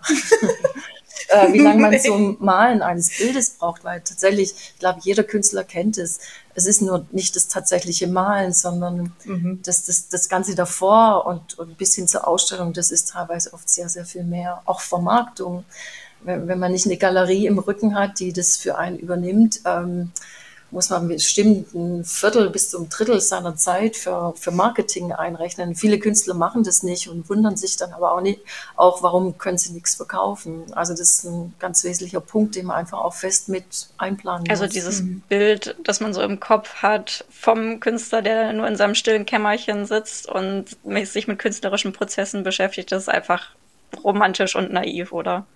Äh, wie lange man zum Malen eines Bildes braucht, weil tatsächlich, ich glaube, jeder Künstler kennt es. Es ist nur nicht das tatsächliche Malen, sondern mhm. das, das, das Ganze davor und, und bis hin zur Ausstellung, das ist teilweise oft sehr, sehr viel mehr. Auch Vermarktung. Wenn, wenn man nicht eine Galerie im Rücken hat, die das für einen übernimmt, ähm, muss man bestimmt ein Viertel bis zum Drittel seiner Zeit für, für Marketing einrechnen. Viele Künstler machen das nicht und wundern sich dann aber auch nicht, auch warum können sie nichts verkaufen. Also das ist ein ganz wesentlicher Punkt, den man einfach auch fest mit einplanen muss. Also dieses mhm. Bild, das man so im Kopf hat vom Künstler, der nur in seinem stillen Kämmerchen sitzt und sich mit künstlerischen Prozessen beschäftigt, das ist einfach romantisch und naiv, oder?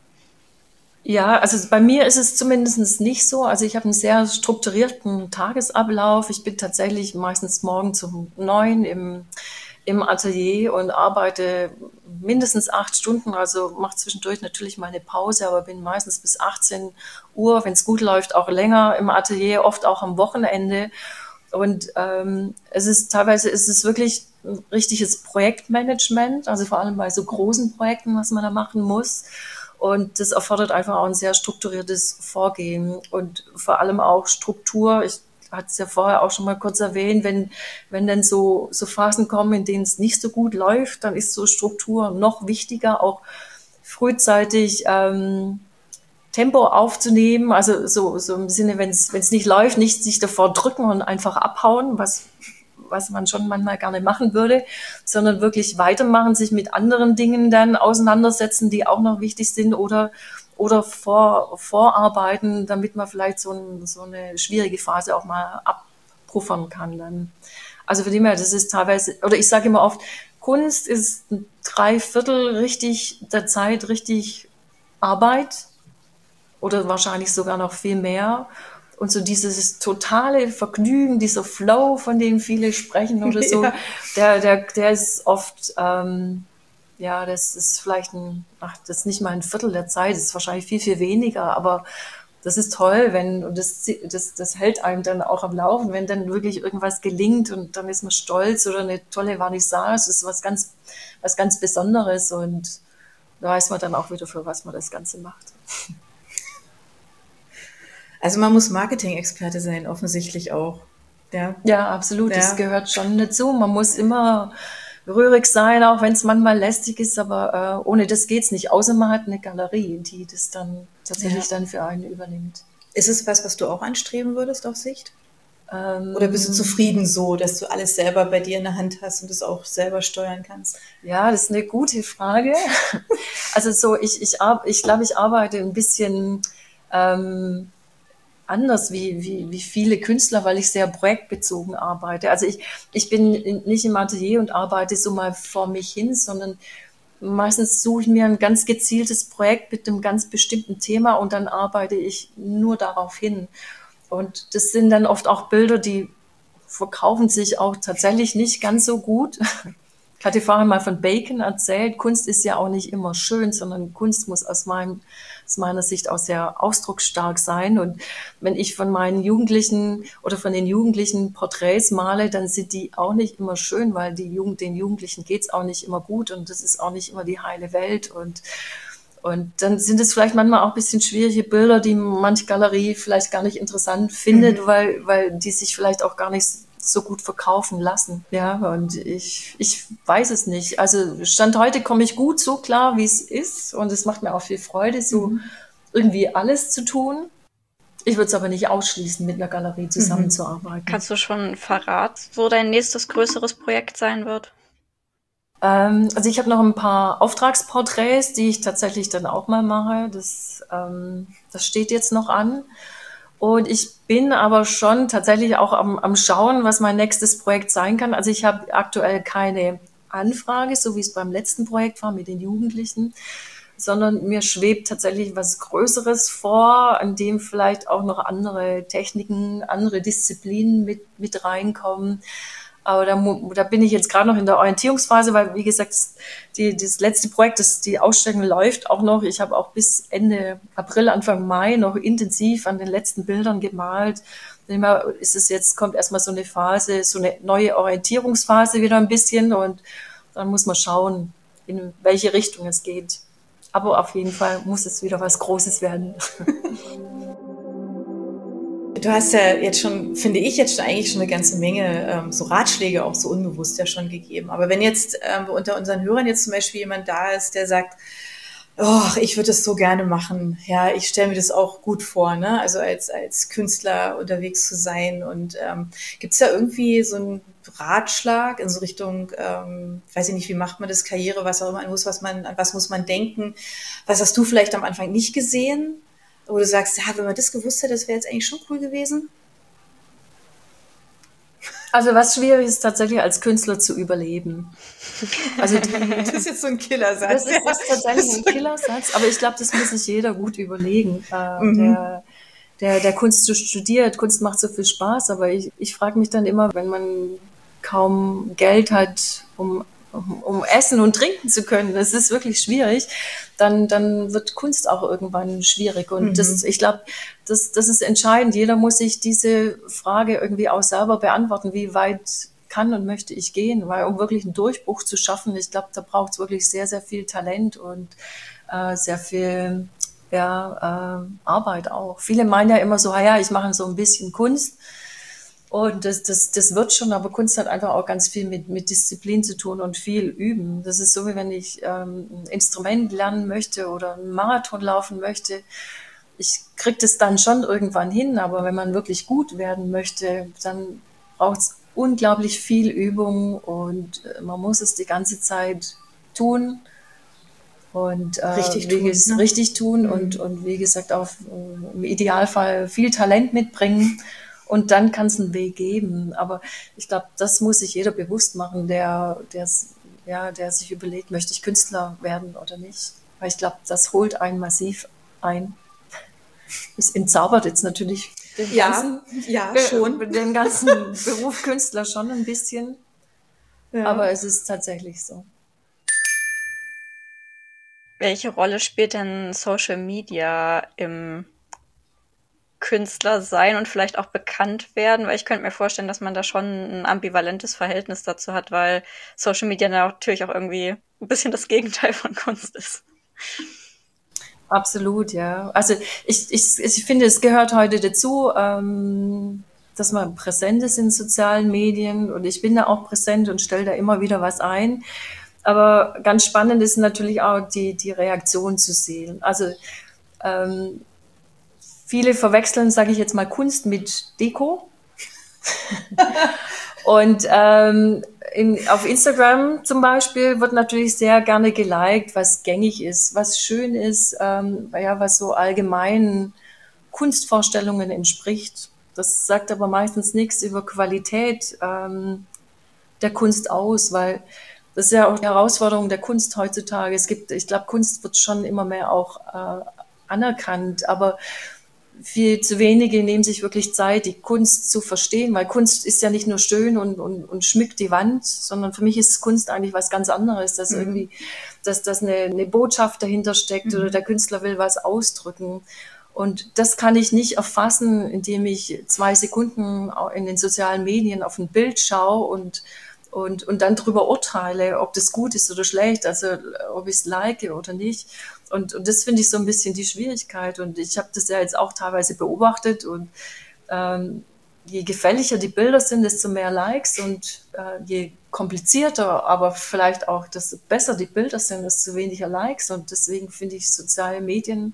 Ja, also bei mir ist es zumindest nicht so. Also ich habe einen sehr strukturierten Tagesablauf. Ich bin tatsächlich meistens morgens um neun im, im Atelier und arbeite mindestens acht Stunden. Also mache zwischendurch natürlich mal eine Pause, aber bin meistens bis achtzehn Uhr, wenn es gut läuft, auch länger im Atelier, oft auch am Wochenende. Und ähm, es ist teilweise ist es wirklich ein richtiges Projektmanagement, also vor allem bei so großen Projekten, was man da machen muss. Und das erfordert einfach auch ein sehr strukturiertes Vorgehen und vor allem auch Struktur. Ich hatte es ja vorher auch schon mal kurz erwähnt, wenn, wenn dann so, so Phasen kommen, in denen es nicht so gut läuft, dann ist so Struktur noch wichtiger, auch frühzeitig ähm, Tempo aufzunehmen. Also so, so im Sinne, wenn es wenn es nicht läuft, nicht sich davor drücken und einfach abhauen, was was man schon manchmal gerne machen würde, sondern wirklich weitermachen, sich mit anderen Dingen dann auseinandersetzen, die auch noch wichtig sind oder, oder vor, vorarbeiten, damit man vielleicht so, ein, so eine schwierige Phase auch mal abpuffern kann dann. Also von dem her, das ist teilweise, oder ich sage immer oft, Kunst ist drei Viertel richtig der Zeit richtig Arbeit oder wahrscheinlich sogar noch viel mehr. Und so dieses totale Vergnügen, dieser Flow, von dem viele sprechen oder so, ja. der, der, der ist oft, ähm, ja, das ist vielleicht ein, ach, das ist nicht mal ein Viertel der Zeit, das ist wahrscheinlich viel, viel weniger, aber das ist toll, wenn, und das, das, das hält einem dann auch am Laufen, wenn dann wirklich irgendwas gelingt und dann ist man stolz oder eine tolle Vernissage, das ist was ganz, was ganz Besonderes und da weiß man dann auch wieder, für was man das Ganze macht. Also man muss Marketing-Experte sein, offensichtlich auch. Ja, ja absolut. Ja. Das gehört schon dazu. Man muss immer rührig sein, auch wenn es manchmal lästig ist, aber äh, ohne das geht's nicht. Außer man hat eine Galerie, die das dann tatsächlich ja. dann für einen übernimmt. Ist es was, was du auch anstreben würdest auf Sicht? Ähm, Oder bist du zufrieden so, dass du alles selber bei dir in der Hand hast und es auch selber steuern kannst? Ja, das ist eine gute Frage. Also so, ich, ich, ar- ich glaube, ich arbeite ein bisschen ähm, anders wie, wie, wie viele Künstler, weil ich sehr projektbezogen arbeite. Also ich, ich bin in- nicht im Atelier und arbeite so mal vor mich hin, sondern meistens suche ich mir ein ganz gezieltes Projekt mit einem ganz bestimmten Thema und dann arbeite ich nur darauf hin. Und das sind dann oft auch Bilder, die verkaufen sich auch tatsächlich nicht ganz so gut. Ich hatte vorhin mal von Bacon erzählt. Kunst ist ja auch nicht immer schön, sondern Kunst muss aus, meinem, aus meiner Sicht auch sehr ausdrucksstark sein. Und wenn ich von meinen Jugendlichen oder von den Jugendlichen Porträts male, dann sind die auch nicht immer schön, weil die Jugend, den Jugendlichen geht's auch nicht immer gut und das ist auch nicht immer die heile Welt. Und, und dann sind es vielleicht manchmal auch ein bisschen schwierige Bilder, die manche Galerie vielleicht gar nicht interessant findet, mhm. weil, weil die sich vielleicht auch gar nicht so gut verkaufen lassen. Ja, und ich, ich weiß es nicht. Also Stand heute komme ich gut so klar, wie es ist. Und es macht mir auch viel Freude, so mhm. irgendwie alles zu tun. Ich würde es aber nicht ausschließen, mit einer Galerie zusammenzuarbeiten. Kannst du schon verraten, wo dein nächstes größeres Projekt sein wird? Ähm, also ich habe noch ein paar Auftragsporträts, die ich tatsächlich dann auch mal mache. Das, ähm, das steht jetzt noch an. Und ich bin aber schon tatsächlich auch am, am Schauen, was mein nächstes Projekt sein kann. Also ich habe aktuell keine Anfrage, so wie es beim letzten Projekt war mit den Jugendlichen, sondern mir schwebt tatsächlich was Größeres vor, an dem vielleicht auch noch andere Techniken, andere Disziplinen mit, mit reinkommen. Aber da, da bin ich jetzt gerade noch in der Orientierungsphase, weil, wie gesagt, die, das letzte Projekt, das, die Ausstellung läuft auch noch. Ich habe auch bis Ende April, Anfang Mai noch intensiv an den letzten Bildern gemalt. Immer ist es jetzt, kommt erstmal so eine Phase, so eine neue Orientierungsphase wieder ein bisschen und dann muss man schauen, in welche Richtung es geht. Aber auf jeden Fall muss es wieder was Großes werden. Du hast ja jetzt schon, finde ich, jetzt schon eigentlich schon eine ganze Menge ähm, so Ratschläge auch so unbewusst ja schon gegeben. Aber wenn jetzt ähm, unter unseren Hörern jetzt zum Beispiel jemand da ist, der sagt, oh, ich würde das so gerne machen. Ja, ich stelle mir das auch gut vor, ne? Also als als Künstler unterwegs zu sein. Und ähm, gibt es da irgendwie so einen Ratschlag in so Richtung, ähm, weiß ich nicht, wie macht man das, Karriere, was auch immer, an was, was man, an was muss man denken? Was hast du vielleicht am Anfang nicht gesehen? Wo du sagst, ja, wenn man das gewusst hätte, das wäre jetzt eigentlich schon cool gewesen? Also was schwierig ist tatsächlich als Künstler zu überleben. Also die, das ist jetzt so ein Killersatz. Das ist, das ist tatsächlich ein Killersatz, aber ich glaube, das muss sich jeder gut überlegen. Äh, Mhm. der, der, der Kunst studiert, Kunst macht so viel Spaß, aber ich, ich frage mich dann immer, wenn man kaum Geld hat, um Um, um essen und trinken zu können, das ist wirklich schwierig, dann, dann wird Kunst auch irgendwann schwierig. Und mhm. das, ich glaube, das, das ist entscheidend. Jeder muss sich diese Frage irgendwie auch selber beantworten, wie weit kann und möchte ich gehen, weil um wirklich einen Durchbruch zu schaffen, ich glaube, da braucht es wirklich sehr, sehr viel Talent und äh, sehr viel ja, äh, Arbeit auch. Viele meinen ja immer so, ja, ich mache so ein bisschen Kunst. Und das, das, das wird schon, aber Kunst hat einfach auch ganz viel mit, mit Disziplin zu tun und viel üben. Das ist so, wie wenn ich ähm, ein Instrument lernen möchte oder einen Marathon laufen möchte. Ich kriege das dann schon irgendwann hin, aber wenn man wirklich gut werden möchte, dann braucht es unglaublich viel Übung und man muss es die ganze Zeit tun. Und äh, richtig, wie tun, ges- ne? richtig tun mhm. und, und wie gesagt auch äh, im Idealfall viel Talent mitbringen. Und dann kann es einen Weg geben. Aber ich glaube, das muss sich jeder bewusst machen, der, der's, ja, der sich überlegt, möchte ich Künstler werden oder nicht. Weil ich glaube, das holt einen massiv ein. Es entzaubert jetzt natürlich den Ja, ganzen, ja, äh, schon. den ganzen Beruf Künstler schon ein bisschen. Ja. Aber es ist tatsächlich so. Welche Rolle spielt denn Social Media im Künstler sein und vielleicht auch bekannt werden? Weil ich könnte mir vorstellen, dass man da schon ein ambivalentes Verhältnis dazu hat, weil Social Media natürlich auch irgendwie ein bisschen das Gegenteil von Kunst ist. Absolut, ja. Also ich, ich, ich finde, es gehört heute dazu, ähm, dass man präsent ist in sozialen Medien und ich bin da auch präsent und stelle da immer wieder was ein. Aber ganz spannend ist natürlich auch die, die Reaktion zu sehen. Also ähm, viele verwechseln, sage ich jetzt mal, Kunst mit Deko. Und ähm, in, auf Instagram zum Beispiel wird natürlich sehr gerne geliked, was gängig ist, was schön ist, ähm, ja, was so allgemeinen Kunstvorstellungen entspricht. Das sagt aber meistens nichts über Qualität ähm, der Kunst aus, weil das ist ja auch die Herausforderung der Kunst heutzutage. Es gibt, ich glaube, Kunst wird schon immer mehr auch äh, anerkannt, aber viel zu wenige nehmen sich wirklich Zeit, die Kunst zu verstehen, weil Kunst ist ja nicht nur schön und, und, und schmückt die Wand, sondern für mich ist Kunst eigentlich was ganz anderes, dass mhm. irgendwie, dass, dass eine, eine Botschaft dahinter steckt mhm. oder der Künstler will was ausdrücken. Und das kann ich nicht erfassen, indem ich zwei Sekunden in den sozialen Medien auf ein Bild schaue und Und, und dann darüber urteile, ob das gut ist oder schlecht, also ob ich es like oder nicht. Und, und das finde ich so ein bisschen die Schwierigkeit. Und ich habe das ja jetzt auch teilweise beobachtet. Und ähm, je gefälliger die Bilder sind, desto mehr Likes. Und äh, je komplizierter, aber vielleicht auch, desto besser die Bilder sind, desto weniger Likes. Und deswegen finde ich, soziale Medien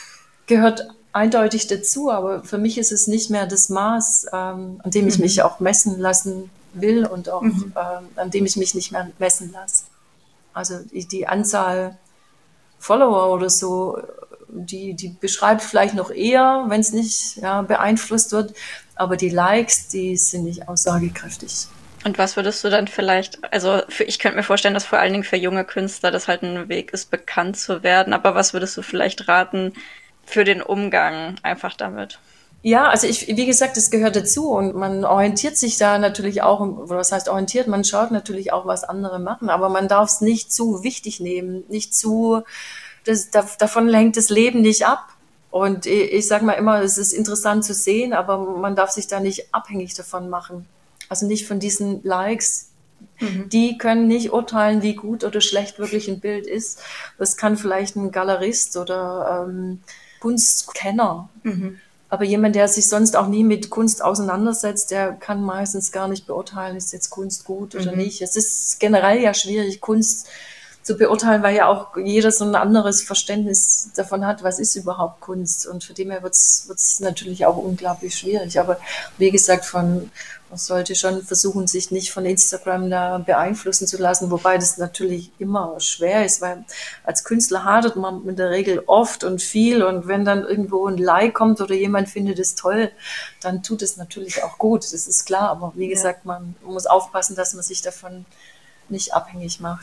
gehört eindeutig dazu. Aber für mich ist es nicht mehr das Maß, ähm, an dem ich mhm. mich auch messen lassen will und auch mhm. ähm, an dem ich mich nicht mehr messen lasse. Also die, die Anzahl Follower oder so, die, die beschreibt vielleicht noch eher, wenn es nicht ja, beeinflusst wird, aber die Likes, die sind nicht aussagekräftig. Und was würdest du dann vielleicht, also für, ich könnte mir vorstellen, dass vor allen Dingen für junge Künstler das halt ein Weg ist, bekannt zu werden, aber was würdest du vielleicht raten für den Umgang einfach damit? Ja, also ich, wie gesagt, das gehört dazu und man orientiert sich da natürlich auch, oder was heißt orientiert, man schaut natürlich auch, was andere machen, aber man darf es nicht zu wichtig nehmen, nicht zu, das, da, davon lenkt das Leben nicht ab. Und ich, ich sage mal immer, es ist interessant zu sehen, aber man darf sich da nicht abhängig davon machen. Also nicht von diesen Likes. Mhm. Die können nicht urteilen, wie gut oder schlecht wirklich ein Bild ist. Das kann vielleicht ein Galerist oder ähm, Kunstkenner. Mhm. Aber jemand, der sich sonst auch nie mit Kunst auseinandersetzt, der kann meistens gar nicht beurteilen, ist jetzt Kunst gut oder mhm. nicht. Es ist generell ja schwierig, Kunst zu beurteilen, weil ja auch jeder so ein anderes Verständnis davon hat, was ist überhaupt Kunst. Und für dem her wird es natürlich auch unglaublich schwierig. Aber wie gesagt, von, man sollte schon versuchen, sich nicht von Instagram da beeinflussen zu lassen, wobei das natürlich immer schwer ist, weil als Künstler hadert man in der Regel oft und viel. Und wenn dann irgendwo ein Like kommt oder jemand findet es toll, dann tut es natürlich auch gut, das ist klar. Aber wie gesagt, man muss aufpassen, dass man sich davon nicht abhängig macht.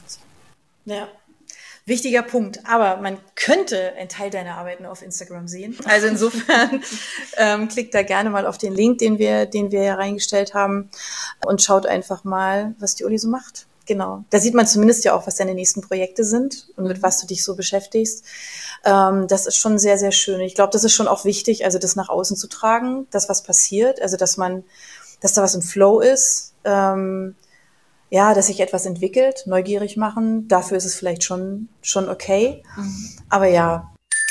Ja, wichtiger Punkt. Aber man könnte einen Teil deiner Arbeiten auf Instagram sehen. Also insofern ähm, klickt da gerne mal auf den Link, den wir, den wir hier reingestellt haben und schaut einfach mal, was die Uli so macht. Genau. Da sieht man zumindest ja auch, was deine nächsten Projekte sind und mit was du dich so beschäftigst. Ähm, das ist schon sehr, sehr schön. Ich glaube, das ist schon auch wichtig, also das nach außen zu tragen, dass was passiert, also dass man, dass da was im Flow ist. Ähm, Ja, dass sich etwas entwickelt, neugierig machen, dafür ist es vielleicht schon, schon okay. Mhm. Aber ja,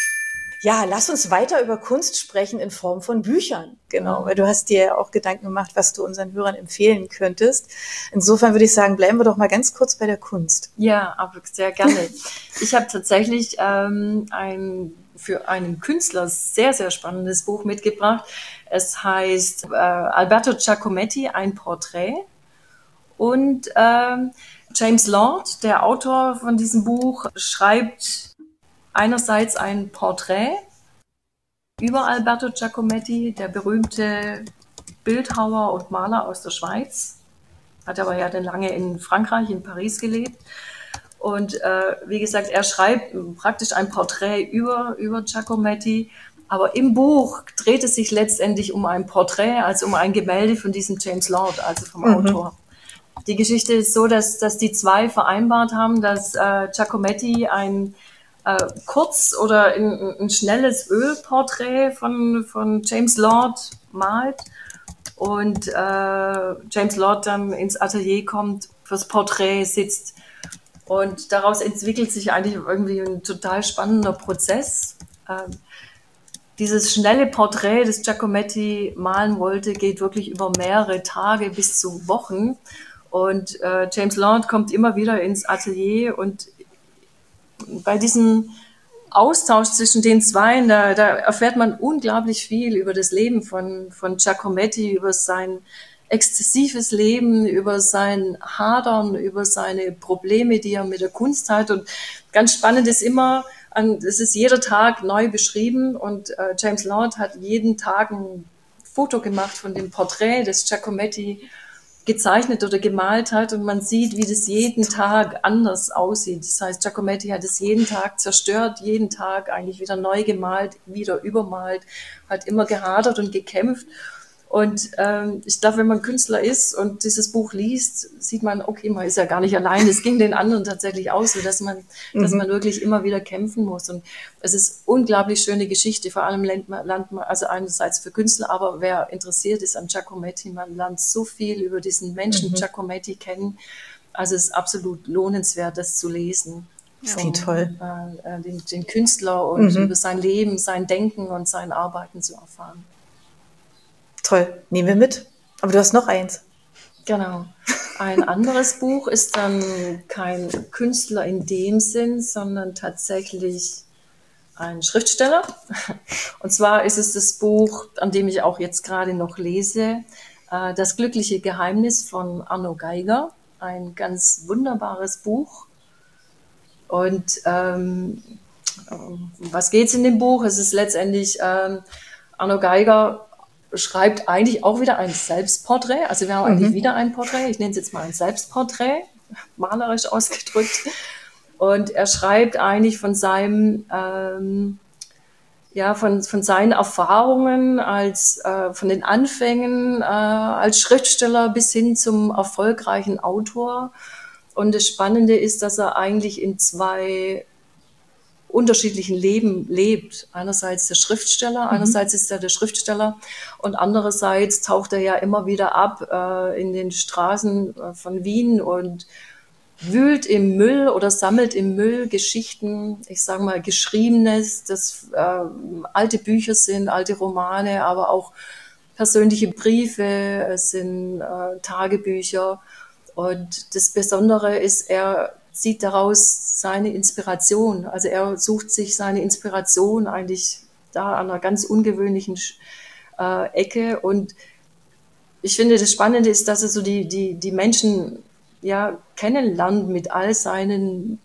ja, lass uns weiter über Kunst sprechen in Form von Büchern. Genau, weil du hast dir ja auch Gedanken gemacht, was du unseren Hörern empfehlen könntest. Insofern würde ich sagen, bleiben wir doch mal ganz kurz bei der Kunst. Ja, aber sehr gerne. Ich habe tatsächlich ähm, ein für einen Künstler sehr, sehr spannendes Buch mitgebracht. Es heißt äh, Alberto Giacometti, ein Porträt. Und ähm, James Lord, der Autor von diesem Buch, schreibt einerseits ein Porträt über Alberto Giacometti, der berühmte Bildhauer und Maler aus der Schweiz. Hat aber ja dann lange in Frankreich, in Paris gelebt. Und äh, wie gesagt, er schreibt praktisch ein Porträt über, über Giacometti. Aber im Buch dreht es sich letztendlich um ein Porträt, also um ein Gemälde von diesem James Lord, also vom mhm. Autor. Die Geschichte ist so, dass, dass die zwei vereinbart haben, dass äh, Giacometti ein äh, kurz oder ein, ein schnelles Ölporträt von, von James Lord malt und äh, James Lord dann ins Atelier kommt, fürs Porträt sitzt. Und daraus entwickelt sich eigentlich irgendwie ein total spannender Prozess. Ähm, Dieses schnelle Porträt, das Giacometti malen wollte, geht wirklich über mehrere Tage bis zu Wochen. Und äh, James Lord kommt immer wieder ins Atelier und bei diesem Austausch zwischen den Zweien, da, da erfährt man unglaublich viel über das Leben von, von Giacometti, über sein exzessives Leben, über sein Hadern, über seine Probleme, die er mit der Kunst hat. Und ganz spannend ist immer, es ist jeder Tag neu beschrieben und äh, James Lord hat jeden Tag ein Foto gemacht von dem Porträt, das Giacometti gezeichnet oder gemalt hat und man sieht, wie das jeden Tag anders aussieht. Das heißt, Giacometti hat es jeden Tag zerstört, jeden Tag eigentlich wieder neu gemalt, wieder übermalt, hat immer gehadert und gekämpft. Und ähm, ich glaube, wenn man Künstler ist und dieses Buch liest, sieht man, okay, man ist ja gar nicht allein. Es ging den anderen tatsächlich aus, so dass man, mhm. dass man wirklich immer wieder kämpfen muss. Und es ist unglaublich schöne Geschichte, vor allem lernt man, lernt man, also einerseits für Künstler, aber wer interessiert ist an Giacometti, man lernt so viel über diesen Menschen mhm. Giacometti kennen. Also es ist absolut lohnenswert, das zu lesen. Das klingt toll. Äh, den, den Künstler und mhm. über sein Leben, sein Denken und sein Arbeiten zu erfahren. Toll, nehmen wir mit. Aber du hast noch eins. Genau. Ein anderes Buch ist dann kein Künstler in dem Sinn, sondern tatsächlich ein Schriftsteller. Und zwar ist es das Buch, an dem ich auch jetzt gerade noch lese, Das glückliche Geheimnis von Arno Geiger. Ein ganz wunderbares Buch. Und ähm, was geht's in dem Buch? Es ist letztendlich ähm, Arno Geiger schreibt eigentlich auch wieder ein Selbstporträt. Also wir haben mhm. eigentlich wieder ein Porträt. Ich nenne es jetzt mal ein Selbstporträt, malerisch ausgedrückt. Und er schreibt eigentlich von seinem, ähm, ja, von, von seinen Erfahrungen als, äh, von den Anfängen äh, als Schriftsteller bis hin zum erfolgreichen Autor. Und das Spannende ist, dass er eigentlich in zwei unterschiedlichen Leben lebt. Einerseits der Schriftsteller, einerseits mhm. ist er der Schriftsteller und andererseits taucht er ja immer wieder ab äh, in den Straßen äh, von Wien und wühlt im Müll oder sammelt im Müll Geschichten, ich sage mal Geschriebenes, das äh, alte Bücher sind, alte Romane, aber auch persönliche Briefe, es sind äh, Tagebücher. Und das Besondere ist, er zieht daraus seine Inspiration. Also er sucht sich seine Inspiration eigentlich da an einer ganz ungewöhnlichen äh, Ecke. Und ich finde, das Spannende ist, dass er so die, die, die Menschen ja kennenlernt mit all seinen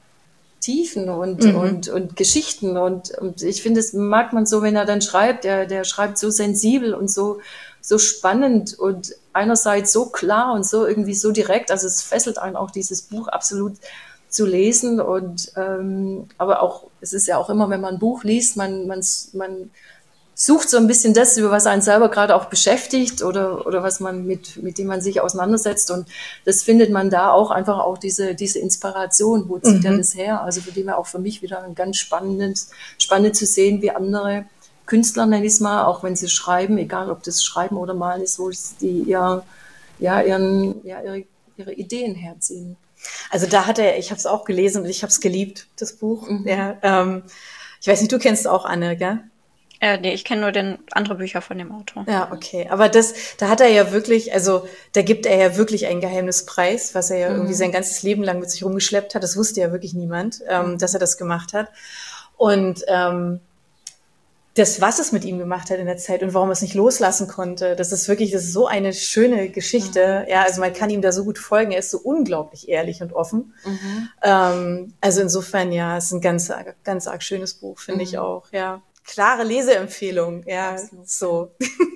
Tiefen und, mhm. und, und Geschichten. Und, und ich finde, das mag man so, wenn er dann schreibt, der, der schreibt so sensibel und so, so spannend und einerseits so klar und so irgendwie so direkt. Also es fesselt einen auch, dieses Buch absolut zu lesen. Und ähm, aber auch, es ist ja auch immer, wenn man ein Buch liest, man, man, man sucht so ein bisschen das, über was einen selber gerade auch beschäftigt oder, oder was man mit, mit dem man sich auseinandersetzt. Und das findet man da auch einfach auch diese, diese Inspiration. Wo zieht mhm. er das her? Also für die war auch für mich wieder ein ganz spannendes, spannend zu sehen, wie andere Künstler, nenne ich es mal, auch wenn sie schreiben, egal ob das Schreiben oder Malen ist, wo die ihr, ja, ihren, ja, ihre, ihre Ideen herziehen. Also da hat er, ich habe es auch gelesen und ich habe es geliebt, das Buch. Mhm. Ja, ähm, ich weiß nicht, du kennst auch Anne, gell? Äh, nee, ich kenne nur den andere Bücher von dem Autor. Ja, okay. Aber das, da hat er ja wirklich, also da gibt er ja wirklich ein Geheimnis preis, was er ja mhm. irgendwie sein ganzes Leben lang mit sich rumgeschleppt hat. Das wusste ja wirklich niemand, ähm, mhm. dass er das gemacht hat. Und ähm, das, was es mit ihm gemacht hat in der Zeit und warum er es nicht loslassen konnte, das ist wirklich, das ist so eine schöne Geschichte. Mhm. Ja, also man kann ihm da so gut folgen. Er ist so unglaublich ehrlich und offen. Mhm. Ähm, also insofern, ja, es ist ein ganz, ganz arg schönes Buch, finde mhm. ich auch, ja. Klare Leseempfehlung, ja, absolut. So.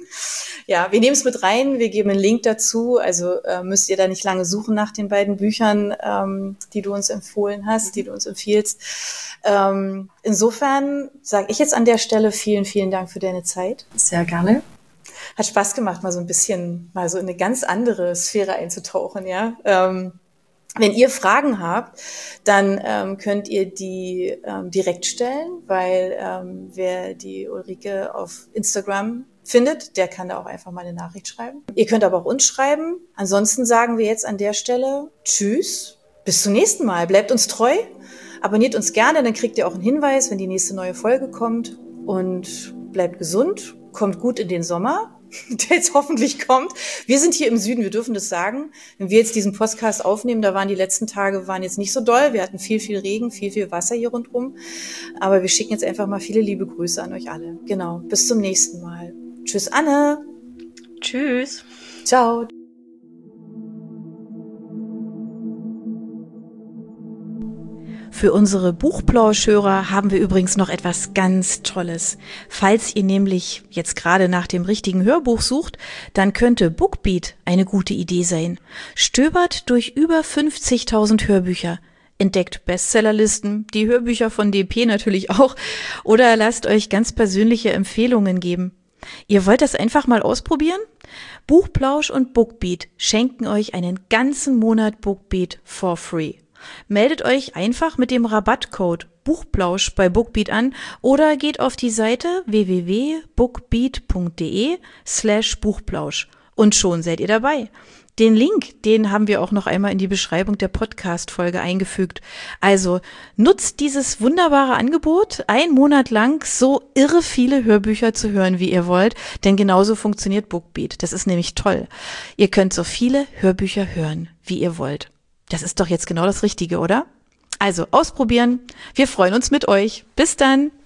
Ja, wir nehmen es mit rein, wir geben einen Link dazu, also äh, müsst ihr da nicht lange suchen nach den beiden Büchern, ähm, die du uns empfohlen hast, mhm. die du uns empfiehlst. Ähm, insofern sage ich jetzt an der Stelle vielen, vielen Dank für deine Zeit. Sehr gerne. Hat Spaß gemacht, mal so ein bisschen, mal so in eine ganz andere Sphäre einzutauchen, ja. Ähm, Wenn ihr Fragen habt, dann ähm, könnt ihr die ähm, direkt stellen, weil ähm, wer die Ulrike auf Instagram findet, der kann da auch einfach mal eine Nachricht schreiben. Ihr könnt aber auch uns schreiben. Ansonsten sagen wir jetzt an der Stelle Tschüss, bis zum nächsten Mal. Bleibt uns treu, abonniert uns gerne, dann kriegt ihr auch einen Hinweis, wenn die nächste neue Folge kommt. Und bleibt gesund, kommt gut in den Sommer, der jetzt hoffentlich kommt. Wir sind hier im Süden, wir dürfen das sagen. Wenn wir jetzt diesen Podcast aufnehmen, da waren die letzten Tage waren jetzt nicht so doll. Wir hatten viel, viel Regen, viel, viel Wasser hier rundherum. Aber wir schicken jetzt einfach mal viele liebe Grüße an euch alle. Genau, bis zum nächsten Mal. Tschüss, Anne. Tschüss. Ciao. Für unsere Buchplauschhörer haben wir übrigens noch etwas ganz Tolles. Falls ihr nämlich jetzt gerade nach dem richtigen Hörbuch sucht, dann könnte Bookbeat eine gute Idee sein. Stöbert durch über fünfzigtausend Hörbücher, entdeckt Bestsellerlisten, die Hörbücher von D P natürlich auch, oder lasst euch ganz persönliche Empfehlungen geben. Ihr wollt das einfach mal ausprobieren? Buchplausch und Bookbeat schenken euch einen ganzen Monat Bookbeat for free. Meldet euch einfach mit dem Rabattcode Buchplausch bei Bookbeat an oder geht auf die Seite w w w punkt bookbeat punkt d e slash Buchplausch und schon seid ihr dabei. Den Link, den haben wir auch noch einmal in die Beschreibung der Podcast-Folge eingefügt. Also nutzt dieses wunderbare Angebot, einen Monat lang so irre viele Hörbücher zu hören, wie ihr wollt, denn genauso funktioniert Bookbeat. Das ist nämlich toll. Ihr könnt so viele Hörbücher hören, wie ihr wollt. Das ist doch jetzt genau das Richtige, oder? Also ausprobieren. Wir freuen uns mit euch. Bis dann.